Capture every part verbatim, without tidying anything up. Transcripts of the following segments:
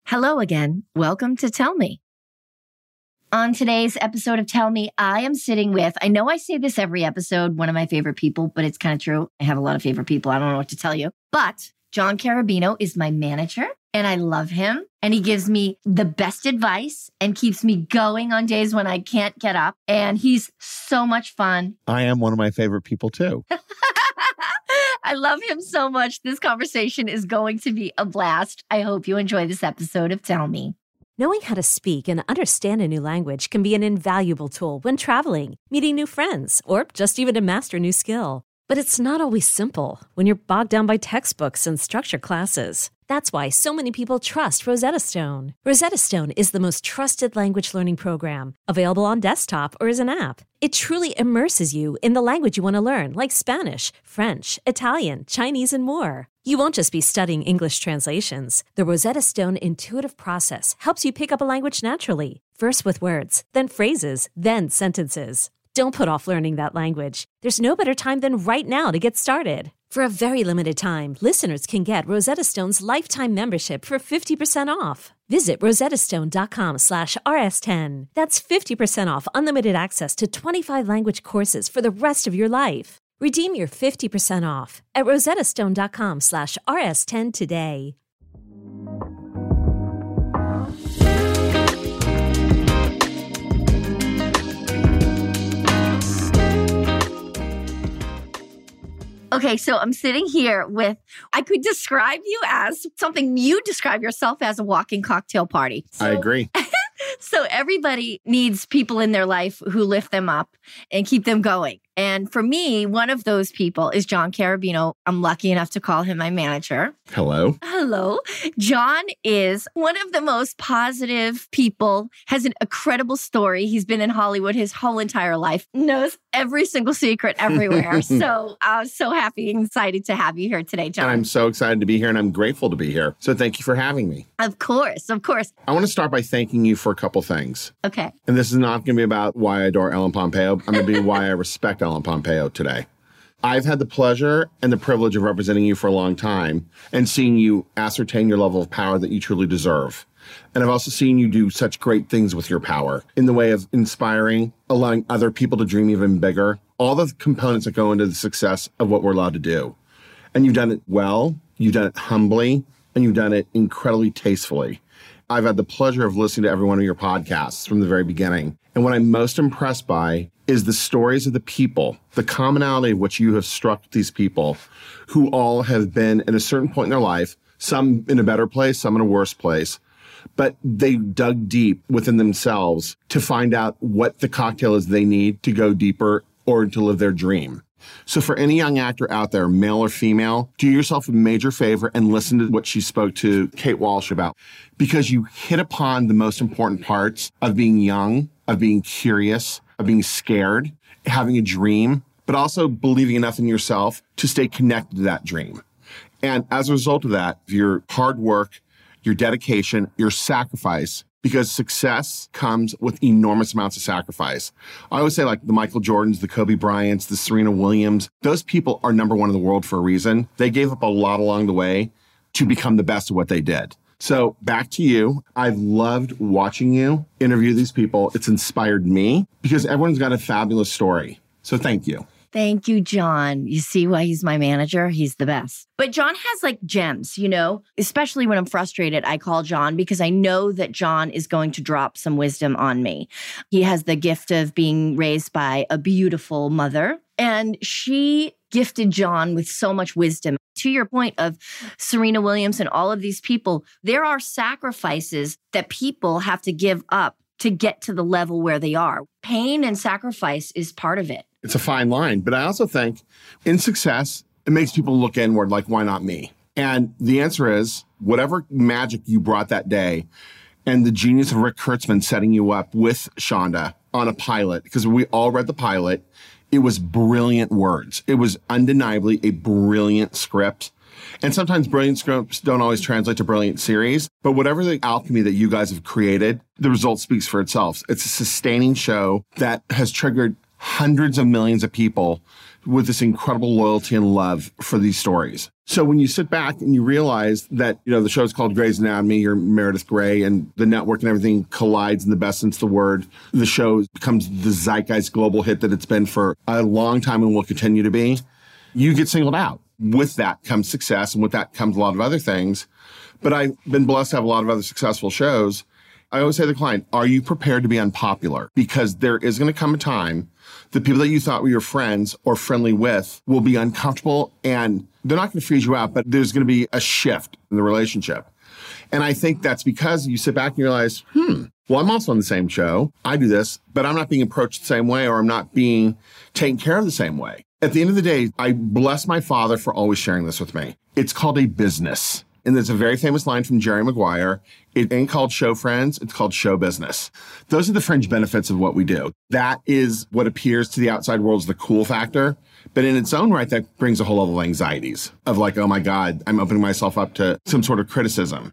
Hello again. Welcome to Tell Me. On today's episode of Tell Me, I am sitting with, I know I say this every episode, one of my favorite people, but it's kind of true. I have a lot of favorite people. I don't know what to tell you. But John Carabino is my manager and I love him. And he gives me the best advice and keeps me going on days when I can't get up. And he's so much fun. I am one of my favorite people too. I love him so much. This conversation is going to be a blast. I hope you enjoy this episode of Tell Me. Knowing how to speak and understand a new language can be an invaluable tool when traveling, meeting new friends, or just even to master a new skill. But it's not always simple when you're bogged down by textbooks and structured classes. That's why so many people trust Rosetta Stone. Rosetta Stone is the most trusted language learning program, available on desktop or as an app. It truly immerses you in the language you want to learn, like Spanish, French, Italian, Chinese, and more. You won't just be studying English translations. The Rosetta Stone intuitive process helps you pick up a language naturally, first with words, then phrases, then sentences. Don't put off learning that language. There's no better time than right now to get started. For a very limited time, listeners can get Rosetta Stone's lifetime membership for fifty percent off. Visit rosettastone.com slash rs10. That's fifty percent off unlimited access to twenty-five language courses for the rest of your life. Redeem your fifty percent off at rosettastone.com slash rs10 today. Okay, so I'm sitting here with, I could describe you as something you describe yourself as, a walking cocktail party. So, I agree. So everybody needs people in their life who lift them up and keep them going. And for me, one of those people is John Carabino. I'm lucky enough to call him my manager. Hello. Hello. John is one of the most positive people, has an incredible story. He's been in Hollywood his whole entire life, knows every single secret everywhere. So I was so happy and excited to have you here today, John. And I'm so excited to be here and I'm grateful to be here. So thank you for having me. Of course, of course. I want to start by thanking you for a couple things. Okay. And this is not going to be about why I adore Ellen Pompeo. I'm going to be why I respect Ellen Pompeo today. I've had the pleasure and the privilege of representing you for a long time and seeing you ascertain your level of power that you truly deserve. And I've also seen you do such great things with your power in the way of inspiring, allowing other people to dream even bigger, all the components that go into the success of what we're allowed to do. And you've done it well, you've done it humbly, and you've done it incredibly tastefully. I've had the pleasure of listening to every one of your podcasts from the very beginning. And what I'm most impressed by is the stories of the people, the commonality of which you have struck these people who all have been at a certain point in their life, some in a better place, some in a worse place, but they dug deep within themselves to find out what the cocktail is they need to go deeper or to live their dream. So for any young actor out there, male or female, do yourself a major favor and listen to what she spoke to Kate Walsh about, because you hit upon the most important parts of being young, of being curious, of being scared, having a dream, but also believing enough in yourself to stay connected to that dream. And as a result of that, your hard work, your dedication, your sacrifice, because success comes with enormous amounts of sacrifice. I always say, like, the Michael Jordans, the Kobe Bryants, the Serena Williams, those people are number one in the world for a reason. They gave up a lot along the way to become the best of what they did. So back to you. I've loved watching you interview these people. It's inspired me because everyone's got a fabulous story. So thank you. Thank you, John. You see why he's my manager? He's the best. But John has like gems, you know, especially when I'm frustrated, I call John because I know that John is going to drop some wisdom on me. He has the gift of being raised by a beautiful mother, and she gifted John with so much wisdom. To your point of Serena Williams and all of these people, there are sacrifices that people have to give up to get to the level where they are. Pain and sacrifice is part of it. It's a fine line. But I also think in success, it makes people look inward like, why not me? And the answer is whatever magic you brought that day and the genius of Rick Kurtzman setting you up with Shonda on a pilot, because we all read the pilot, it was brilliant words. It was undeniably a brilliant script. And sometimes brilliant scripts don't always translate to brilliant series, but whatever the alchemy that you guys have created, the result speaks for itself. It's a sustaining show that has triggered hundreds of millions of people with this incredible loyalty and love for these stories. So when you sit back and you realize that, you know, the show's called Grey's Anatomy, you're Meredith Grey, and the network and everything collides in the best sense of the word. The show becomes the zeitgeist global hit that it's been for a long time and will continue to be. You get singled out. With that comes success, and with that comes a lot of other things. But I've been blessed to have a lot of other successful shows. I always say to the client, are you prepared to be unpopular? Because there is going to come a time the people that you thought were your friends or friendly with will be uncomfortable, and they're not going to freeze you out, but there's going to be a shift in the relationship. And I think that's because you sit back and you realize, hmm, well, I'm also on the same show. I do this, but I'm not being approached the same way, or I'm not being taken care of the same way. At the end of the day, I bless my father for always sharing this with me. It's called a business. And there's a very famous line from Jerry Maguire. It ain't called show friends, it's called show business. Those are the fringe benefits of what we do. That is what appears to the outside world as the cool factor. But in its own right, that brings a whole level of anxieties of like, oh my God, I'm opening myself up to some sort of criticism.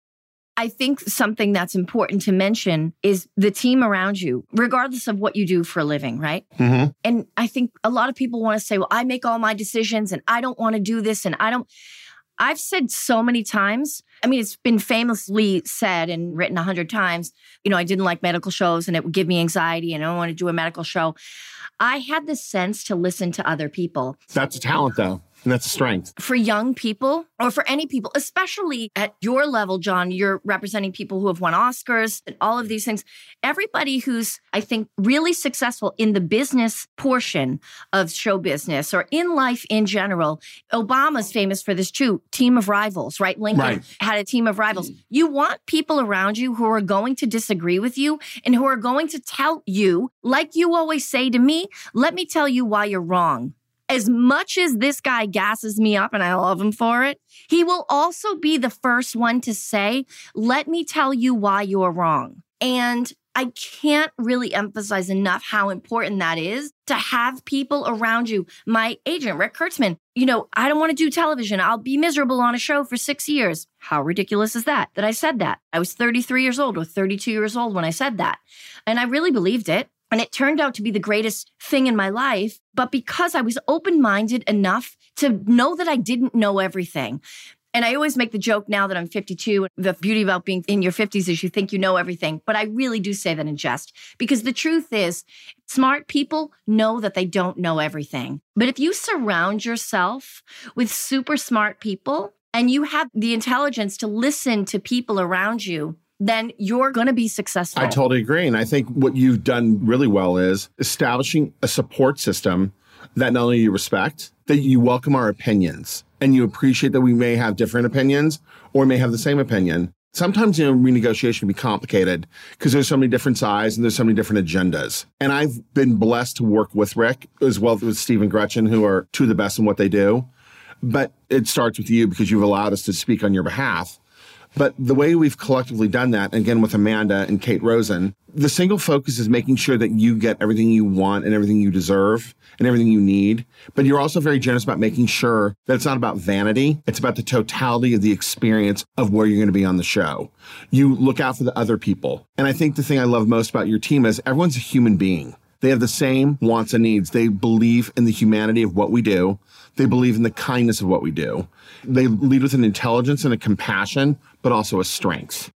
I think something that's important to mention is the team around you, regardless of what you do for a living, right? Mm-hmm. And I think a lot of people want to say, well, I make all my decisions and I don't want to do this and I don't. I've said so many times, I mean, it's been famously said and written a hundred times, you know, I didn't like medical shows and it would give me anxiety and I don't want to do a medical show. I had the sense to listen to other people. That's a talent, though. And that's a strength. For young people, or for any people, especially at your level, John, you're representing people who have won Oscars and all of these things. Everybody who's, I think, really successful in the business portion of show business or in life in general. Obama's famous for this too, team of rivals, right? Lincoln right. had a team of rivals. You want people around you who are going to disagree with you and who are going to tell you, like you always say to me, let me tell you why you're wrong. As much as this guy gasses me up and I love him for it, he will also be the first one to say, let me tell you why you're wrong. And I can't really emphasize enough how important that is to have people around you. My agent, Rick Kurtzman, you know, I don't want to do television. I'll be miserable on a show for six years. How ridiculous is that, that I said that? I was thirty-three years old or thirty-two years old when I said that. And I really believed it. And it turned out to be the greatest thing in my life. But because I was open-minded enough to know that I didn't know everything. And I always make the joke now that I'm fifty-two. The beauty about being in your fifties is you think you know everything. But I really do say that in jest. Because the truth is, smart people know that they don't know everything. But if you surround yourself with super smart people and you have the intelligence to listen to people around you, then you're going to be successful. I totally agree. And I think what you've done really well is establishing a support system that not only you respect, that you welcome our opinions and you appreciate that we may have different opinions or may have the same opinion. Sometimes, you know, renegotiation can be complicated because there's so many different sides and there's so many different agendas. And I've been blessed to work with Rick as well as with Steve and Gretchen, who are two of the best in what they do. But it starts with you because you've allowed us to speak on your behalf. But the way we've collectively done that, again, with Amanda and Kate Rosen, the single focus is making sure that you get everything you want and everything you deserve and everything you need. But you're also very generous about making sure that it's not about vanity. It's about the totality of the experience of where you're going to be on the show. You look out for the other people. And I think the thing I love most about your team is everyone's a human being. They have the same wants and needs. They believe in the humanity of what we do. They believe in the kindness of what we do. They lead with an intelligence and a compassion, but also a strength.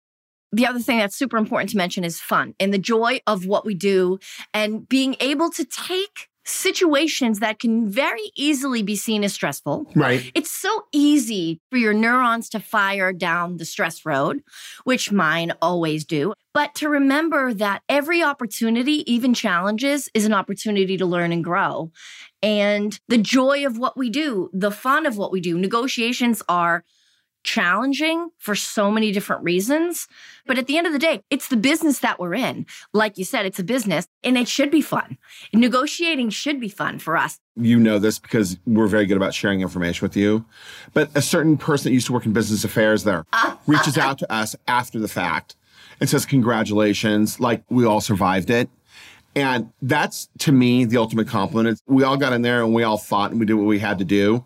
The other thing that's super important to mention is fun and the joy of what we do and being able to take situations that can very easily be seen as stressful. Right. It's so easy for your neurons to fire down the stress road, which mine always do. But to remember that every opportunity, even challenges, is an opportunity to learn and grow. And the joy of what we do, the fun of what we do, negotiations are challenging for so many different reasons. But at the end of the day, it's the business that we're in. Like you said, it's a business and it should be fun. Negotiating should be fun for us. You know this because we're very good about sharing information with you. But a certain person that used to work in business affairs there reaches out to us after the fact and says, congratulations, like we all survived it. And that's, to me, the ultimate compliment. We all got in there and we all fought and we did what we had to do.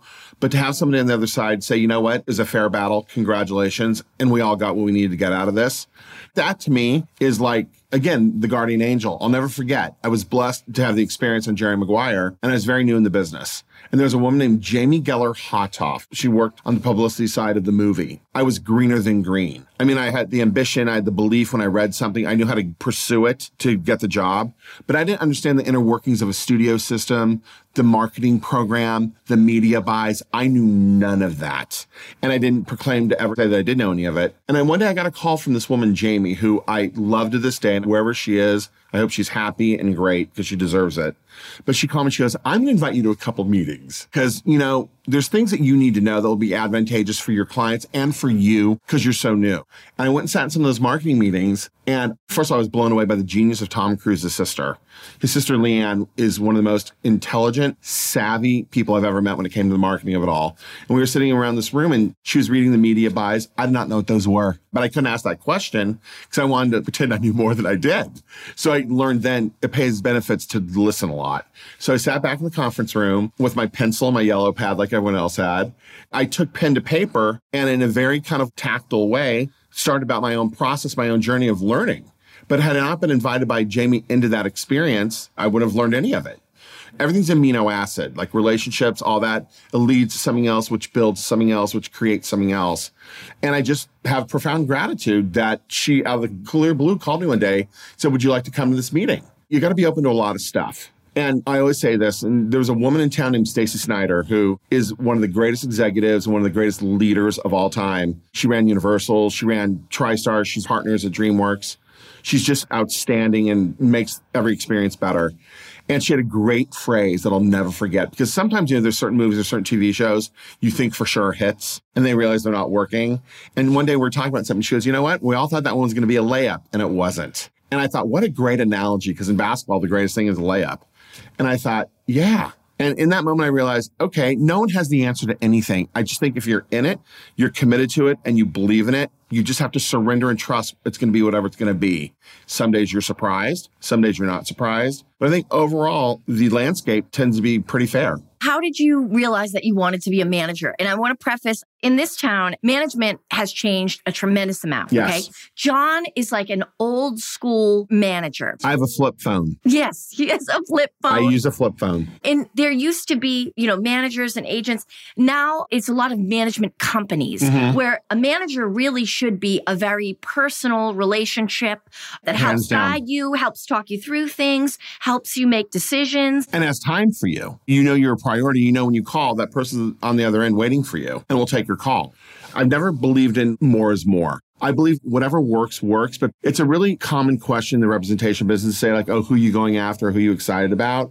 But to have somebody on the other side say, you know what, it was a fair battle, congratulations, and we all got what we needed to get out of this. That to me is like, again, the guardian angel. I'll never forget. I was blessed to have the experience on Jerry Maguire, and I was very new in the business. And there's a woman named Jamie Geller Hotoff. She worked on the publicity side of the movie. I was greener than green. I mean, I had the ambition, I had the belief when I read something. I knew how to pursue it to get the job. But I didn't understand the inner workings of a studio system, the marketing program, the media buys. I knew none of that. And I didn't proclaim to ever say that I did know any of it. And then one day I got a call from this woman, Jamie, who I love to this day. And wherever she is, I hope she's happy and great because she deserves it. But she called me, she goes, I'm going to invite you to a couple meetings because, you know, there's things that you need to know that will be advantageous for your clients and for you because you're so new. And I went and sat in some of those marketing meetings. And first of all, I was blown away by the genius of Tom Cruise's sister. His sister, Leanne, is one of the most intelligent, savvy people I've ever met when it came to the marketing of it all. And we were sitting around this room and she was reading the media buys. I did not know what those were, but I couldn't ask that question because I wanted to pretend I knew more than I did. So I learned then it pays benefits to listen a lot. So I sat back in the conference room with my pencil and my yellow pad like everyone else had. I took pen to paper and in a very kind of tactile way, started about my own process, my own journey of learning. But had I not been invited by Jamie into that experience, I wouldn't have learned any of it. Everything's amino acid, like relationships, all that. It leads to something else, which builds something else, which creates something else. And I just have profound gratitude that she, out of the clear blue, called me one day, said, would you like to come to this meeting? You got to be open to a lot of stuff. And I always say this, and there was a woman in town named Stacey Snider, who is one of the greatest executives and one of the greatest leaders of all time. She ran Universal, she ran TriStar, she's partners at DreamWorks. She's just outstanding and makes every experience better. And she had a great phrase that I'll never forget, because sometimes, you know, there's certain movies or certain T V shows you think for sure are hits and they realize they're not working. And one day we were talking about something. She goes, you know what? We all thought that one was going to be a layup, and it wasn't. And I thought, what a great analogy, because in basketball, the greatest thing is a layup. And I thought, yeah. And in that moment, I realized, okay, no one has the answer to anything. I just think if you're in it, you're committed to it, and you believe in it, you just have to surrender and trust it's going to be whatever it's going to be. Some days you're surprised. Some days you're not surprised. But I think overall, the landscape tends to be pretty fair. How did you realize that you wanted to be a manager? And I want to preface, in this town, management has changed a tremendous amount. Yes. Okay. John is like an old school manager. I have a flip phone. Yes, he has a flip phone. I use a flip phone. And there used to be, you know, managers and agents. Now it's a lot of management companies mm-hmm. where a manager really should be a very personal relationship that Hands helps down. guide you, helps talk you through things, helps you make decisions. And has time for you. You know you're a priority. You know when you call, that person on the other end waiting for you and will take your call. I've never believed in more is more. I believe whatever works, works. But it's a really common question in the representation business to say like, oh, who are you going after? Who are you excited about?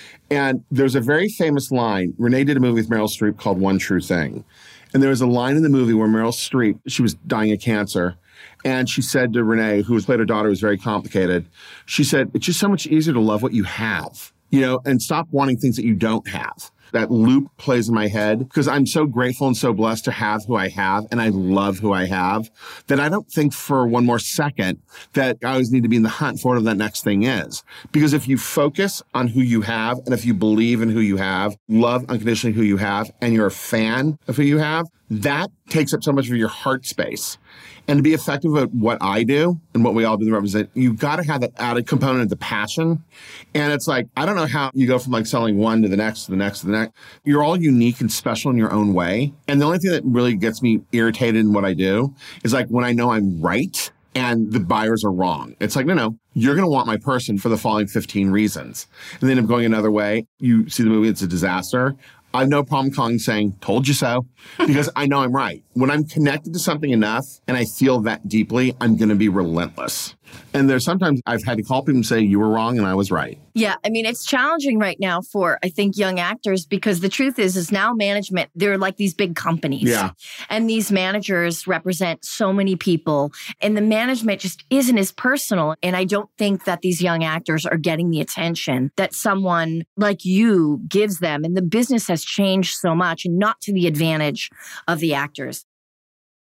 And there's a very famous line. Renee did a movie with Meryl Streep called One True Thing. And there was a line in the movie where Meryl Streep, she was dying of cancer. And she said to Renee, who played her daughter, who was very complicated. She said, it's just so much easier to love what you have, you know, and stop wanting things that you don't have. That loop plays in my head because I'm so grateful and so blessed to have who I have. And I love who I have that I don't think for one more second that I always need to be in the hunt for whatever that next thing is. Because if you focus on who you have and if you believe in who you have, love unconditionally who you have, and you're a fan of who you have, that takes up so much of your heart space. And to be effective at what I do and what we all do to represent, you've got to have that added component of the passion. And it's like, I don't know how you go from like selling one to the next, to the next, to the next. You're all unique and special in your own way. And the only thing that really gets me irritated in what I do is like when I know I'm right and the buyers are wrong. It's like, no, no, you're going to want my person for the following fifteen reasons. And then if going another way, you see the movie, it's a disaster. I have no problem calling saying, told you so, because I know I'm right. When I'm connected to something enough and I feel that deeply, I'm going to be relentless. And there's sometimes I've had to call people and say, you were wrong and I was right. Yeah. I mean, it's challenging right now for, I think, young actors, because the truth is, is now management, they're like these big companies. Yeah. And these managers represent so many people. And the management just isn't as personal. And I don't think that these young actors are getting the attention that someone like you gives them. And the business has changed so much, and not to the advantage of the actors.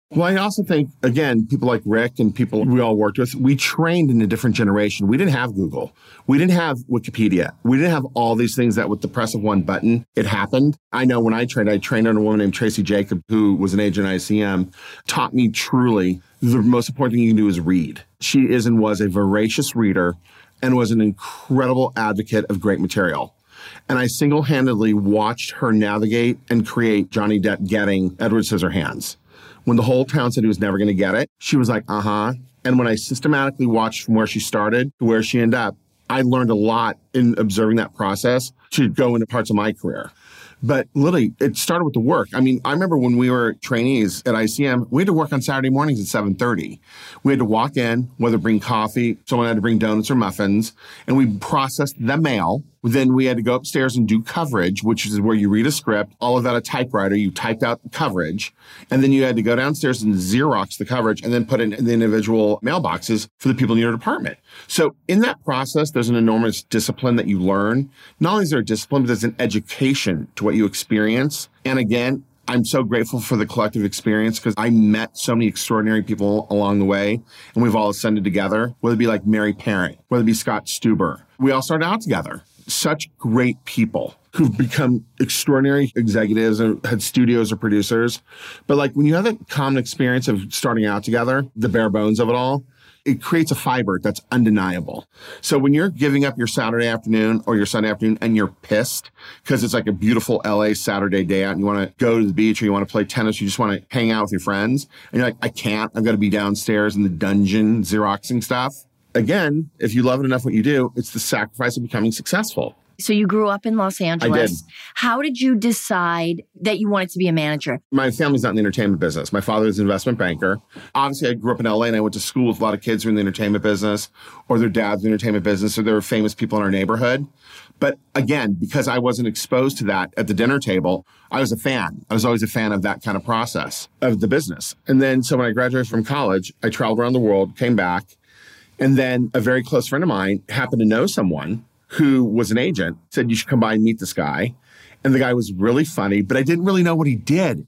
Well, I also think, again, people like Rick and people we all worked with, we trained in a different generation. We didn't have Google. We didn't have Wikipedia. We didn't have all these things that with the press of one button, it happened. I know when I trained, I trained under a woman named Tracy Jacob, who was an agent at I C M, taught me truly the most important thing you can do is read. She is and was a voracious reader and was an incredible advocate of great material. And I single-handedly watched her navigate and create Johnny Depp getting Edward Scissorhands. When the whole town said he was never going to get it, she was like, uh-huh. And when I systematically watched from where she started to where she ended up, I learned a lot in observing that process to go into parts of my career. But literally, it started with the work. I mean, I remember when we were trainees at I C M, we had to work on Saturday mornings at seven thirty. We had to walk in, whether bring coffee, someone had to bring donuts or muffins, and we processed the mail. Then we had to go upstairs and do coverage, which is where you read a script, all of that a typewriter, you typed out the coverage, and then you had to go downstairs and Xerox the coverage and then put it in the individual mailboxes for the people in your department. So in that process, there's an enormous discipline that you learn. Not only is there a discipline, but there's an education to what you experience. And again, I'm so grateful for the collective experience because I met so many extraordinary people along the way, and we've all ascended together, whether it be like Mary Parent, whether it be Scott Stuber. We all started out together. Such great people who've become extraordinary executives and had studios or producers. But like when you have that common experience of starting out together, the bare bones of it all, it creates a fiber that's undeniable. So when you're giving up your Saturday afternoon or your Sunday afternoon and you're pissed because it's like a beautiful L A Saturday day out and you want to go to the beach or you want to play tennis, you just want to hang out with your friends, and you're like, I can't, I've got to be downstairs in the dungeon Xeroxing stuff. Again, if you love it enough what you do, it's the sacrifice of becoming successful. So you grew up in Los Angeles. I did. How did you decide that you wanted to be a manager? My family's not in the entertainment business. My father is an investment banker. Obviously, I grew up in L A and I went to school with a lot of kids who are in the entertainment business or their dad's in the entertainment business or there were famous people in our neighborhood. But again, because I wasn't exposed to that at the dinner table, I was a fan. I was always a fan of that kind of process of the business. And then so when I graduated from college, I traveled around the world, came back, and then a very close friend of mine happened to know someone who was an agent, said, you should come by and meet this guy. And the guy was really funny, but I didn't really know what he did.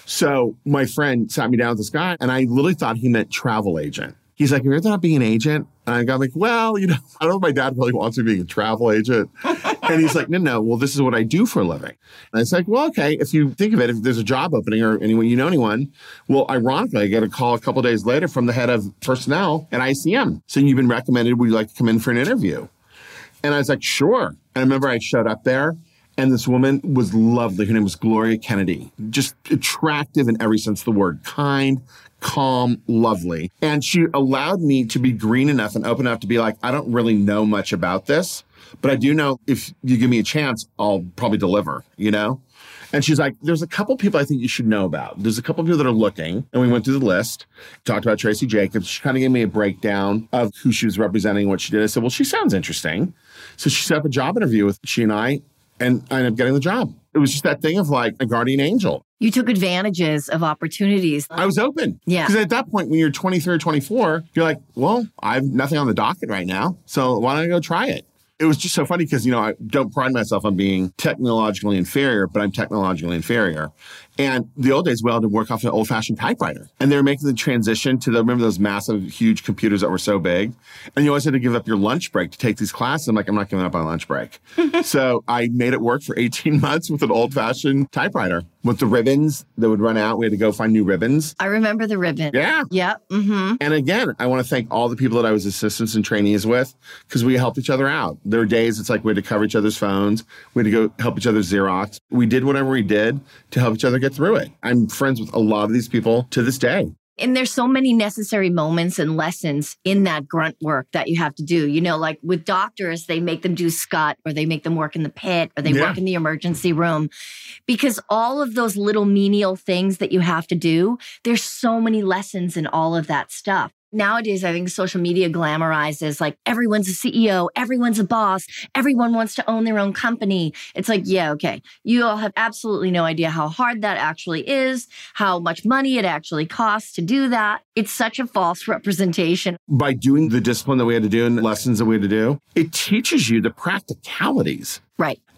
So my friend sat me down with this guy, and I literally thought he meant travel agent. He's like, have you ever thought of being an agent? And I got like, well, you know, I don't know if my dad really wants me being a travel agent. And he's like, no, no, well, this is what I do for a living. And it's like, well, okay, if you think of it, if there's a job opening or anyone, you know anyone, well, ironically, I get a call a couple of days later from the head of personnel at I C M saying you've been recommended, would you like to come in for an interview? And I was like, sure. And I remember I showed up there and this woman was lovely. Her name was Gloria Kennedy, just attractive in every sense of the word, kind, calm, lovely. And she allowed me to be green enough and open enough to be like, I don't really know much about this, but I do know if you give me a chance, I'll probably deliver, you know? And she's like, there's a couple people I think you should know about. There's a couple people that are looking. And we went through the list, talked about Tracy Jacobs. She kind of gave me a breakdown of who she was representing, what she did. I said, well, she sounds interesting. So she set up a job interview with she and I, and I ended up getting the job. It was just that thing of like a guardian angel. You took advantages of opportunities. I was open. Yeah. Because at that point, when you're twenty-three or twenty-four, you're like, well, I have nothing on the docket right now. So why don't I go try it? It was just so funny because, you know, I don't pride myself on being technologically inferior, but I'm technologically inferior. And the old days, we all had to work off an old-fashioned typewriter. And they were making the transition to, the, remember those massive, huge computers that were so big? And you always had to give up your lunch break to take these classes. I'm like, I'm not giving up my lunch break. So I made it work for eighteen months with an old-fashioned typewriter. With the ribbons that would run out, we had to go find new ribbons. I remember the ribbon. Yeah. Yep. Mm-hmm. And again, I want to thank all the people that I was assistants and trainees with because we helped each other out. There were days it's like we had to cover each other's phones. We had to go help each other Xerox. We did whatever we did to help each other get through it. I'm friends with a lot of these people to this day. And there's so many necessary moments and lessons in that grunt work that you have to do. You know, like with doctors, they make them do scut or they make them work in the pit or they yeah. work in the emergency room. Because all of those little menial things that you have to do, there's so many lessons in all of that stuff. Nowadays, I think social media glamorizes like everyone's a C E O, everyone's a boss, everyone wants to own their own company. It's like, yeah, okay. You all have absolutely no idea how hard that actually is, how much money it actually costs to do that. It's such a false representation. By doing the discipline that we had to do and the lessons that we had to do, it teaches you the practicalities. Right.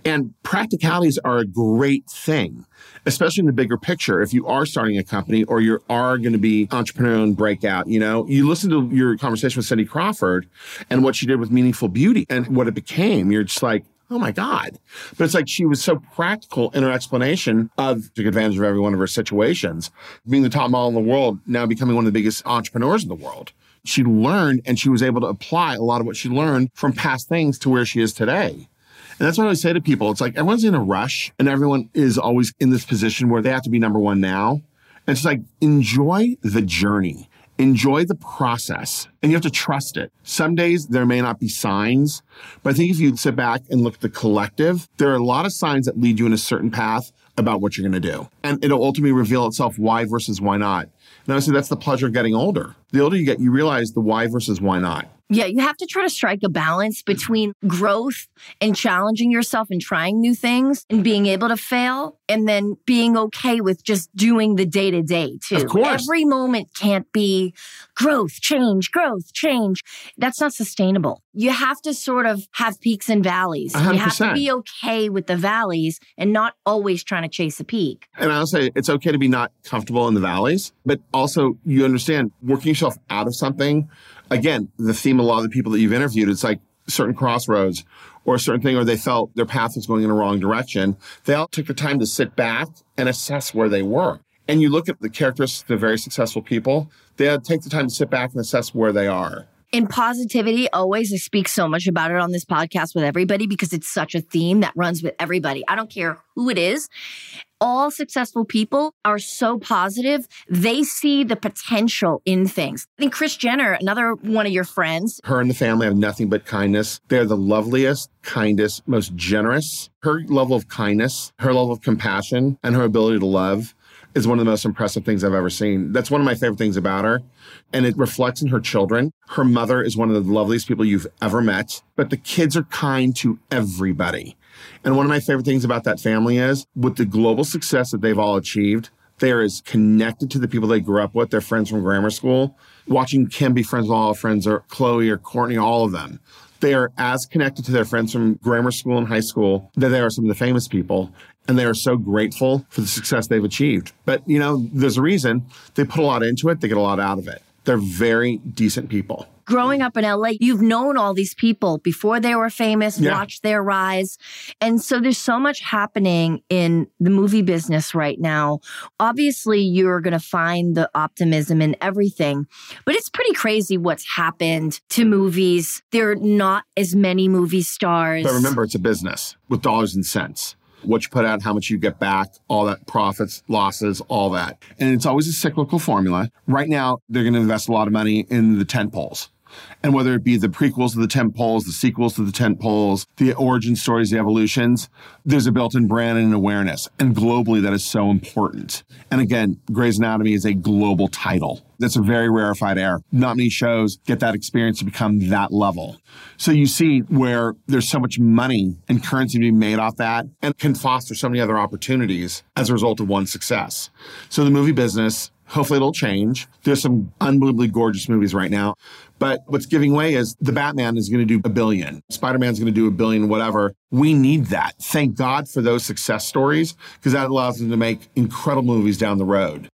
And practicalities are a great thing, especially in the bigger picture. If you are starting a company or you are going to be entrepreneurial and breakout, you know, you listen to your conversation with Cindy Crawford and what she did with Meaningful Beauty and what it became. You're just like, oh my God. But it's like she was so practical in her explanation of took advantage of every one of her situations, being the top model in the world, now becoming one of the biggest entrepreneurs in the world. She learned and she was able to apply a lot of what she learned from past things to where she is today. And that's what I always say to people. It's like everyone's in a rush and everyone is always in this position where they have to be number one now. And it's like, enjoy the journey. Enjoy the process. And you have to trust it. Some days there may not be signs, but I think if you sit back and look at the collective, there are a lot of signs that lead you in a certain path about what you're going to do. And it'll ultimately reveal itself why versus why not. And honestly, that's the pleasure of getting older. The older you get, you realize the why versus why not. Yeah, you have to try to strike a balance between growth and challenging yourself and trying new things and being able to fail and then being okay with just doing the day-to-day too. Of course. Every moment can't be growth, change, growth, change. That's not sustainable. You have to sort of have peaks and valleys. one hundred percent. You have to be okay with the valleys and not always trying to chase a peak. And I'll say it's okay to be not comfortable in the valleys, but also you understand working yourself out of something. Again, the theme of a lot of the people that you've interviewed, it's like certain crossroads or a certain thing, or they felt their path was going in a wrong direction. They all took the time to sit back and assess where they were. And you look at the characteristics of very successful people, they had to take the time to sit back and assess where they are. In positivity, always, I speak so much about it on this podcast with everybody because it's such a theme that runs with everybody. I don't care who it is. All successful people are so positive. They see the potential in things. I think Kris Jenner, another one of your friends. Her and the family have nothing but kindness. They're the loveliest, kindest, most generous. Her level of kindness, her level of compassion, and her ability to love is one of the most impressive things I've ever seen. That's one of my favorite things about her. And it reflects in her children. Her mother is one of the loveliest people you've ever met. But the kids are kind to everybody. And one of my favorite things about that family is, with the global success that they've all achieved, they are as connected to the people they grew up with, their friends from grammar school. Watching Kim be friends with all her friends, or Chloe or Courtney, all of them. They are as connected to their friends from grammar school and high school that they are some of the famous people. And they are so grateful for the success they've achieved. But, you know, there's a reason. They put a lot into it. They get a lot out of it. They're very decent people. Growing up in L A, you've known all these people before they were famous, Yeah. watched their rise. And so there's so much happening in the movie business right now. Obviously, you're going to find the optimism in everything, but it's pretty crazy what's happened to movies. There are not as many movie stars. But remember, it's a business with dollars and cents. What you put out, how much you get back, all that, profits, losses, all that. And it's always a cyclical formula. Right now, they're going to invest a lot of money in the tentpoles. And whether it be the prequels to the tentpoles, the sequels to the tentpoles, the origin stories, the evolutions, there's a built-in brand and awareness. And globally, that is so important. And again, Grey's Anatomy is a global title. That's a very rarefied air. Not many shows get that experience to become that level. So you see where there's so much money and currency being made off that and can foster so many other opportunities as a result of one success. So the movie business, hopefully it'll change. There's some unbelievably gorgeous movies right now. But what's giving way is the Batman is going to do a billion. Spider-Man's going to do a billion, whatever. We need that. Thank God for those success stories, because that allows them to make incredible movies down the road.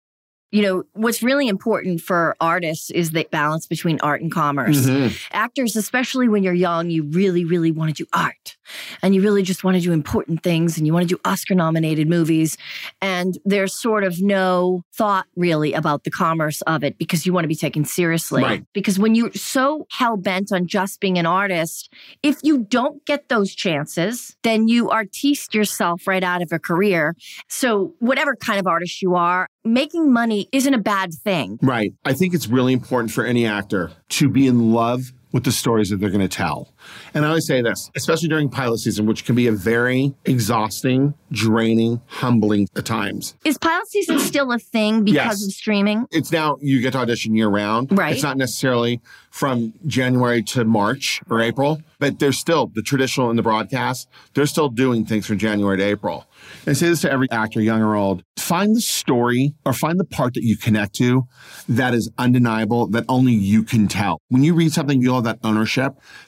You know, what's really important for artists is the balance between art and commerce. Mm-hmm. Actors, especially when you're young, you really, really want to do art. And you really just want to do important things. And you want to do Oscar-nominated movies. And there's sort of no thought, really, about the commerce of it because you want to be taken seriously. Right. Because when you're so hell-bent on just being an artist, if you don't get those chances, then you artiste yourself right out of a career. So whatever kind of artist you are, making money isn't a bad thing. Right. I think it's really important for any actor to be in love with the stories that they're going to tell. And I always say this, especially during pilot season, which can be a very exhausting, draining, humbling at times. Is pilot season still a thing because Yes. of streaming? It's now you get to audition year round. Right. It's not necessarily from January to March or April, but there's still the traditional in the broadcast. They're still doing things from January to April. And I say this to every actor, young or old, find the story or find the part that you connect to that is undeniable, that only you can tell. When you read something, you have that ownership. There are just certain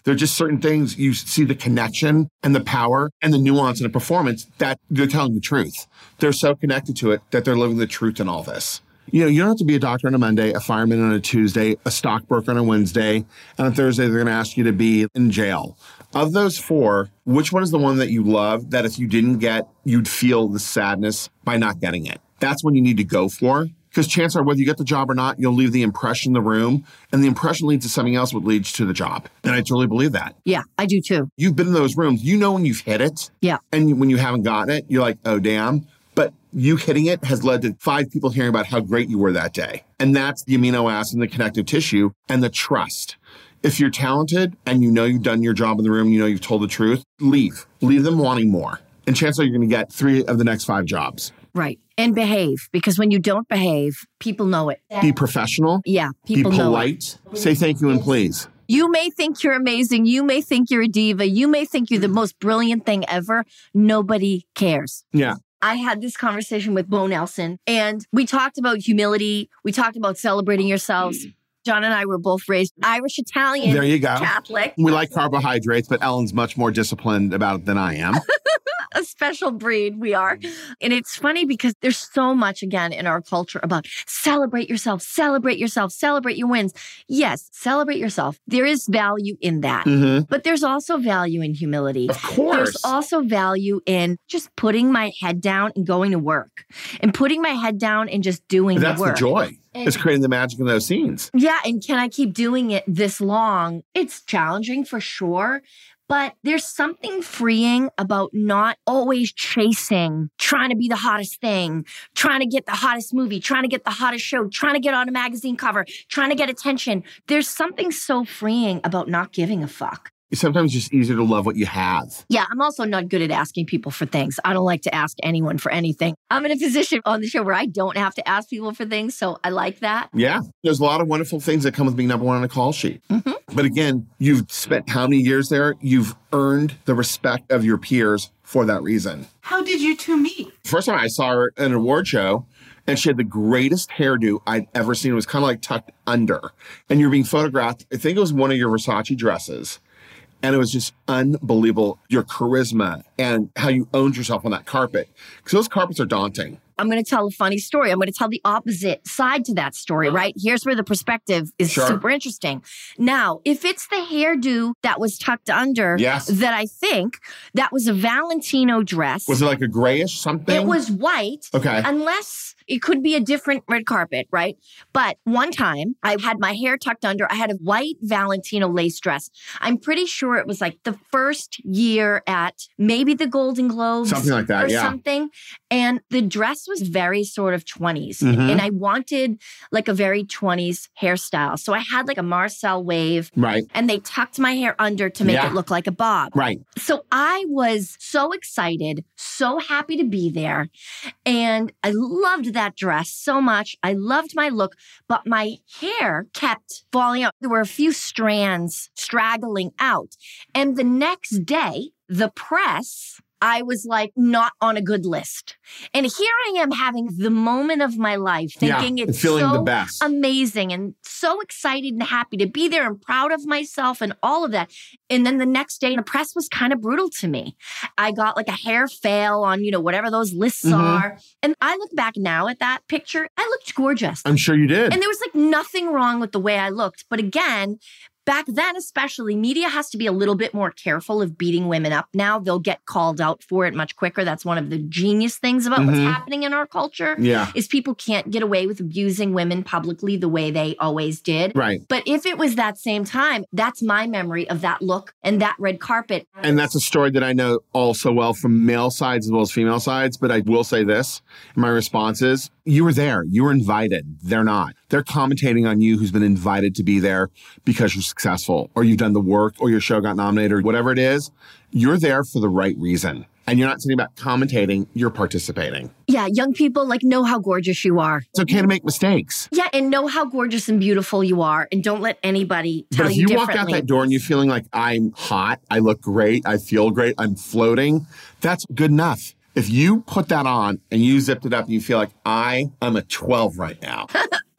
certain things, you see the connection and the power and the nuance and the performance that they're telling the truth. They're so connected to it that they're living the truth in all this. You know, you don't have to be a doctor on a Monday, a fireman on a Tuesday, a stockbroker on a Wednesday, and on Thursday they're going to ask you to be in jail. Of those four, which one is the one that you love that if you didn't get, you'd feel the sadness by not getting it? That's when you need to go for. Because chances are, whether you get the job or not, you'll leave the impression in the room, and the impression leads to something else, which leads to the job. And I truly believe that. Yeah, I do too. You've been in those rooms. You know when you've hit it. Yeah. And when you haven't gotten it, you're like, oh, damn. But you hitting it has led to five people hearing about how great you were that day. And that's the amino acid and the connective tissue and the trust. If you're talented and you know you've done your job in the room, you know you've told the truth, leave. Leave them wanting more. And chances are you're going to get three of the next five jobs. Right. And behave, because when you don't behave, people know it. Be professional. Yeah, people know it. Be know polite. Say thank you and please. You may think you're amazing. You may think you're a diva. You may think you're the most brilliant thing ever. Nobody cares. Yeah. I had this conversation with Bo Nelson, and we talked about humility. We talked about celebrating yourselves. John and I were both raised Irish, Italian, there you go. Catholic. We like carbohydrates, but Ellen's much more disciplined about it than I am. A special breed we are. And it's funny because there's so much, again, in our culture about celebrate yourself, celebrate yourself, celebrate your wins. Yes, celebrate yourself. There is value in that. Mm-hmm. But there's also value in humility. Of course. There's also value in just putting my head down and going to work. And putting my head down and just doing but the that's work. That's the joy. And it's creating the magic in those scenes. Yeah, and can I keep doing it this long? It's challenging for sure. But there's something freeing about not always chasing, trying to be the hottest thing, trying to get the hottest movie, trying to get the hottest show, trying to get on a magazine cover, trying to get attention. There's something so freeing about not giving a fuck. It's sometimes just easier to love what you have. Yeah, I'm also not good at asking people for things. I don't like to ask anyone for anything. I'm in a position on the show where I don't have to ask people for things, so I like that. Yeah, there's a lot of wonderful things that come with being number one on a call sheet. Mm-hmm. But again, you've spent how many years there? You've earned the respect of your peers for that reason. How did you two meet? First time I saw her at an award show, and she had the greatest hairdo I'd ever seen. It was kind of like tucked under. And you're being photographed. I think it was one of your Versace dresses. And it was just unbelievable, your charisma and how you owned yourself on that carpet. Because those carpets are daunting. I'm going to tell a funny story. I'm going to tell the opposite side to that story, right? Here's where the perspective is sure. super interesting. Now, if it's the hairdo that was tucked under, yes. that I think that was a Valentino dress. Was it like a grayish something? It was white. Okay. Unless it could be a different red carpet, right? But one time I had my hair tucked under. I had a white Valentino lace dress. I'm pretty sure it was like the first year at maybe the Golden Globes. Something like that, or yeah. something. And the dress was very sort of twenties. Mm-hmm. And I wanted like a very twenties hairstyle. So I had like a Marcel wave. Right. And they tucked my hair under to make yeah. it look like a bob. Right. So I was so excited, so happy to be there. And I loved that dress so much. I loved my look, but my hair kept falling out. There were a few strands straggling out. And the next day, the press, I was like not on a good list. And here I am having the moment of my life, thinking yeah, it's feeling so the best. amazing and so excited and happy to be there and proud of myself and all of that. And then the next day, the press was kind of brutal to me. I got like a hair fail on, you know, whatever those lists mm-hmm. are. And I look back now at that picture, I looked gorgeous. I'm sure you did. And there was like nothing wrong with the way I looked. But again, back then, especially, media has to be a little bit more careful of beating women up now. They'll get called out for it much quicker. That's one of the genius things about mm-hmm. what's happening in our culture. Yeah. Is people can't get away with abusing women publicly the way they always did. Right. But if it was that same time, that's my memory of that look and that red carpet. And that's a story that I know all so well from male sides as well as female sides. But I will say this, my response is, you were there. You were invited. They're not. They're commentating on you who's been invited to be there because you're successful or you've done the work or your show got nominated or whatever it is. You're there for the right reason. And you're not sitting back commentating, you're participating. Yeah, young people like know how gorgeous you are. It's okay to make mistakes. Yeah, and know how gorgeous and beautiful you are. And don't let anybody tell but if you you differently. walk out that door and you're feeling like I'm hot, I look great, I feel great, I'm floating, that's good enough. If you put that on and you zipped it up and you feel like I am a twelve right now,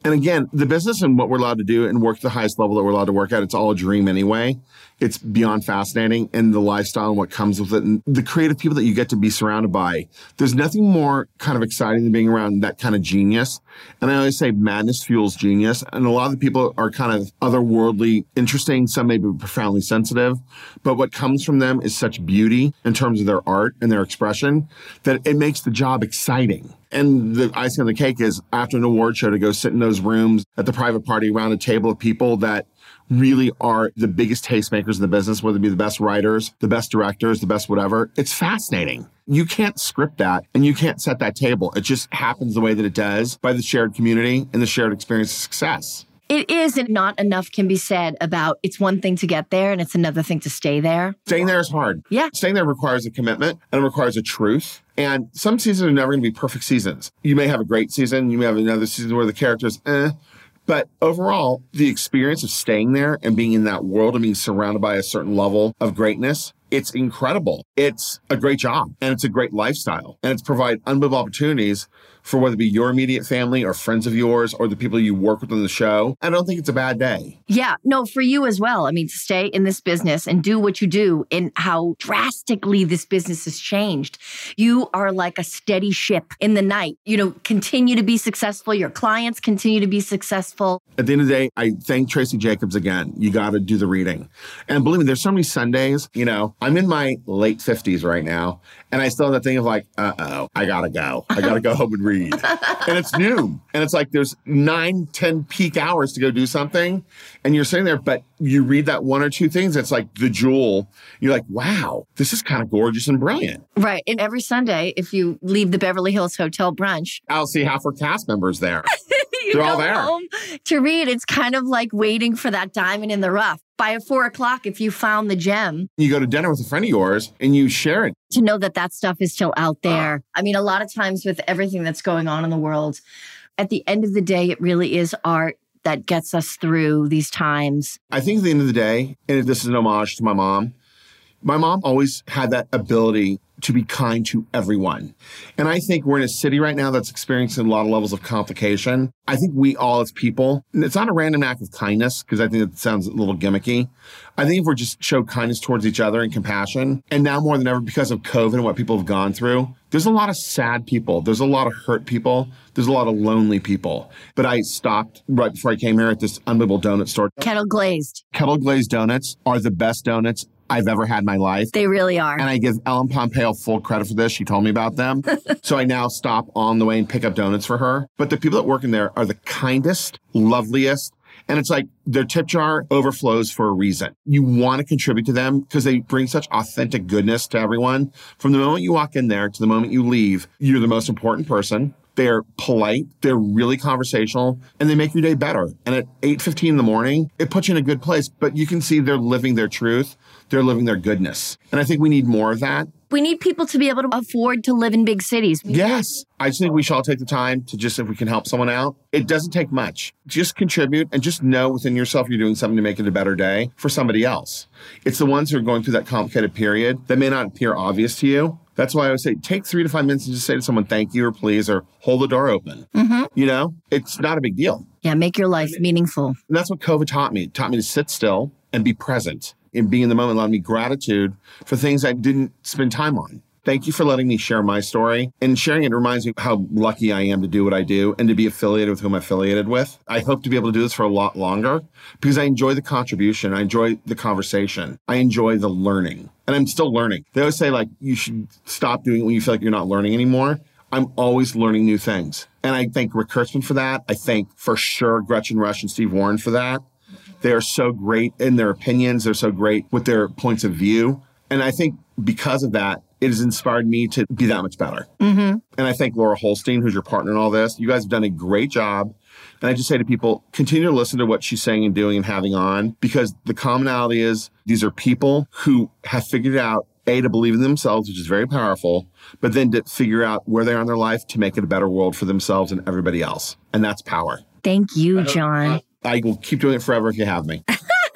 And again, the business and what we're allowed to do and work to the highest level that we're allowed to work at, it's all a dream anyway. It's beyond fascinating, and the lifestyle and what comes with it and the creative people that you get to be surrounded by. There's nothing more kind of exciting than being around that kind of genius. And I always say madness fuels genius. And a lot of the people are kind of otherworldly interesting. Some may be profoundly sensitive, but what comes from them is such beauty in terms of their art and their expression that it makes the job exciting. And the icing on the cake is after an award show to go sit in those rooms at the private party around a table of people that really are the biggest tastemakers in the business, whether it be the best writers, the best directors, the best whatever. It's fascinating. You can't script that and you can't set that table. It just happens the way that it does by the shared community and the shared experience of success. It is, and not enough can be said about it's one thing to get there and it's another thing to stay there. Staying there is hard. Yeah. Staying there requires a commitment and it requires a truth. And some seasons are never going to be perfect seasons. You may have a great season. You may have another season where the character's eh. But overall, the experience of staying there and being in that world and being surrounded by a certain level of greatness, it's incredible. It's a great job and it's a great lifestyle and it's provide unbelievable opportunities for whether it be your immediate family or friends of yours or the people you work with on the show. I don't think it's a bad day. Yeah, no, for you as well. I mean, to stay in this business and do what you do and how drastically this business has changed. You are like a steady ship in the night. You know, continue to be successful. Your clients continue to be successful. At the end of the day, I thank Tracy Jacobs again. You got to do the reading. And believe me, there's so many Sundays, you know, I'm in my late fifties right now, and I still have that thing of like, uh-oh, I got to go. I got to go home and read. And it's noon. And it's like there's nine, ten peak hours to go do something. And you're sitting there, but you read that one or two things. It's like the jewel. You're like, wow, this is kind of gorgeous and brilliant. Right. And every Sunday, if you leave the Beverly Hills Hotel brunch, I'll see half our cast members there. you They're go all there. home to read. It's kind of like waiting for that diamond in the rough. By four o'clock, if you found the gem. You go to dinner with a friend of yours and you share it. To know that that stuff is still out there. I mean, a lot of times with everything that's going on in the world, at the end of the day, it really is art that gets us through these times. I think at the end of the day, and this is an homage to my mom, my mom always had that ability to be kind to everyone. And I think we're in a city right now that's experiencing a lot of levels of complication. I think we all as people, and it's not a random act of kindness, because I think it sounds a little gimmicky. I think if we just show kindness towards each other and compassion, and now more than ever because of COVID and what people have gone through, there's a lot of sad people. There's a lot of hurt people. There's a lot of lonely people. But I stopped right before I came here at this unbelievable donut store. Kettle Glazed. Kettle Glazed donuts are the best donuts I've ever had in my life. They really are. And I give Ellen Pompeo full credit for this. She told me about them. So I now stop on the way and pick up donuts for her. But the people that work in there are the kindest, loveliest. And it's like their tip jar overflows for a reason. You want to contribute to them because they bring such authentic goodness to everyone. From the moment you walk in there to the moment you leave, you're the most important person. They're polite, they're really conversational, and they make your day better. And at eight fifteen in the morning, it puts you in a good place. But you can see they're living their truth. They're living their goodness. And I think we need more of that. We need people to be able to afford to live in big cities. Yes. I just think we should all take the time to just, if we can help someone out, it doesn't take much. Just contribute and just know within yourself you're doing something to make it a better day for somebody else. It's the ones who are going through that complicated period that may not appear obvious to you. That's why I would say take three to five minutes and just say to someone, thank you or please, or hold the door open. Mm-hmm. You know, it's not a big deal. Yeah, make your life meaningful. And that's what COVID taught me. It taught me to sit still and be present and be in the moment, allowed me gratitude for things I didn't spend time on. Thank you for letting me share my story. And sharing it reminds me how lucky I am to do what I do and to be affiliated with whom I'm affiliated with. I hope to be able to do this for a lot longer because I enjoy the contribution. I enjoy the conversation. I enjoy the learning. And I'm still learning. They always say, like, you should stop doing it when you feel like you're not learning anymore. I'm always learning new things. And I thank Rick Kurtzman for that. I thank, for sure, Gretchen Rush and Steve Warren for that. They are so great in their opinions. They're so great with their points of view. And I think because of that, it has inspired me to be that much better. Mm-hmm. And I thank Laura Holstein, who's your partner in all this. You guys have done a great job. And I just say to people, continue to listen to what she's saying and doing and having on, because the commonality is these are people who have figured out, A, to believe in themselves, which is very powerful, but then to figure out where they are in their life to make it a better world for themselves and everybody else. And that's power. Thank you, John. I will keep doing it forever if you have me.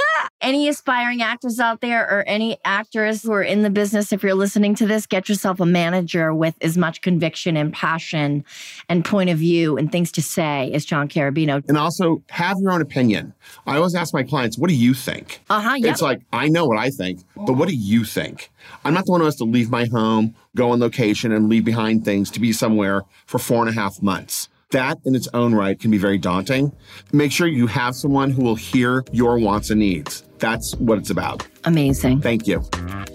any aspiring actors out there or any actors who are in the business, if you're listening to this, get yourself a manager with as much conviction and passion and point of view and things to say as John Carabino. And also have your own opinion. I always ask my clients, what do you think? Uh-huh, yep. It's like, I know what I think, but what do you think? I'm not the one who has to leave my home, go on location, and leave behind things to be somewhere for four and a half months. That in its own right can be very daunting. Make sure you have someone who will hear your wants and needs. That's what it's about. Amazing. Thank you.